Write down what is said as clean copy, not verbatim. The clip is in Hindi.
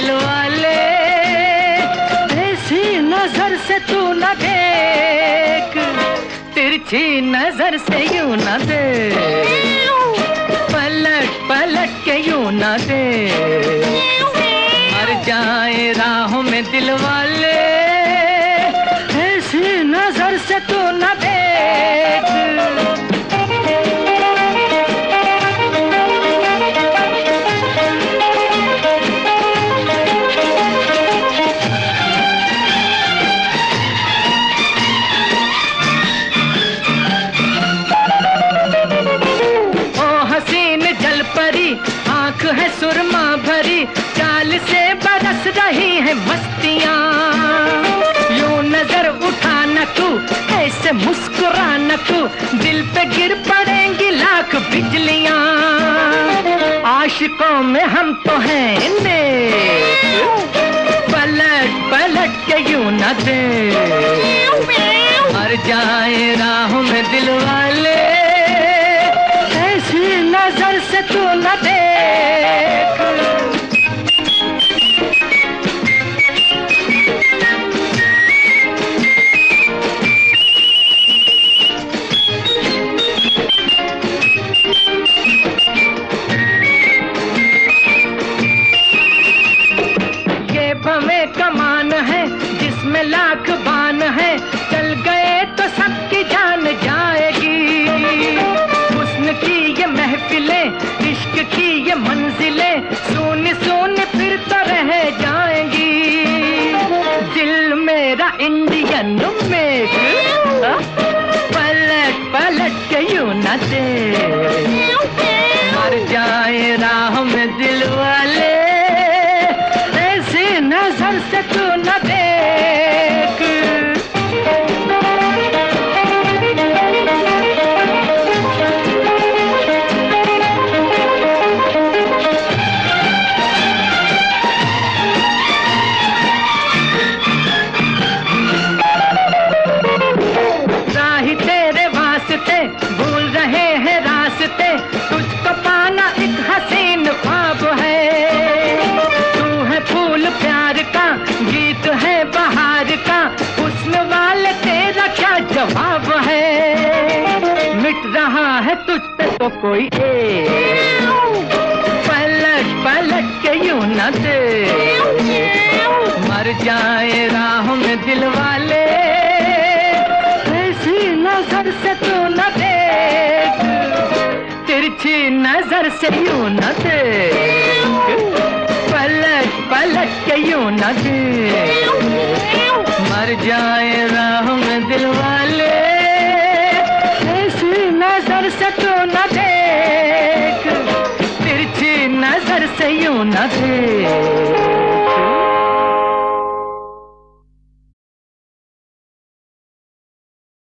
दिल वाले, ऐसी नजर से तू न देख, तिरछी नजर से यूं न देख, पलट पलट के यूं न देख, मर जाए राहों में दिल वाले, ऐसी नजर से तू न देख। आँख है सुरमा भरी, चाल से बरस रही है मस्तियाँ, यूं नजर उठा न तू, ऐसे मुस्कुरा न तू, दिल पे गिर पड़ेंगी लाख बिजलियाँ, आशिकों में हम तो हैं नेक, पलट पलट के यूं न दे, मर जाए राहों में दिल वाले, ऐसी नजर से तू न देख। ये भवें कमान है जिसमें लाख बान है, चल गए तो सबकी जान जाएगी, हुस्न की ये महफिलें, इश्क की ये मंजिलें, सुन सुन फिर तो रह जाएंगी, दिल मेरा इंडियन मेक, पलट पलट के यूं न दे, मर जाए राह में दिल वाले, ऐसी नजर से तू न देख। भूल रहे हैं रास्ते, तुझको पाना एक हसीन ख्वाब है, तू है फूल प्यार का, गीत है बहार का, हुस्न वाले तेरा क्या जवाब है, मिट रहा है तुझ पे तो कोई पलट पलट के यूं न दे, मर जाए राहों में दिल वाले, नजर से तू न देख, तिरछी नजर से यूं न देख, पलट पलट के यूं न देख, मर जाए राह में दिल वाले, ऐसी नजर से तू न देख, तिरछी नजर से यूं न देख।